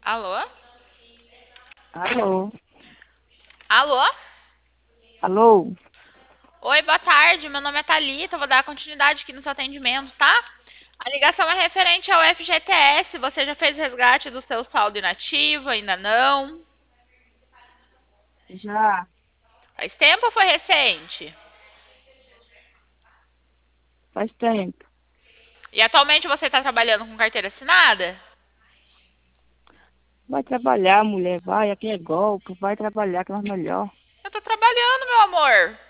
Alô? Alô? Alô? Alô? Oi, boa tarde. Meu nome é Thalita. Vou dar continuidade aqui no seu atendimento, tá? A ligação é referente ao FGTS. Você já fez resgate do seu saldo inativo? Ainda não? Já Faz tempo ou foi recente? faz tempo. E atualmente você está trabalhando com carteira assinada? Vai trabalhar, mulher, vai. Aqui é golpe. Vai trabalhar que é melhor. Eu tô trabalhando, meu amor.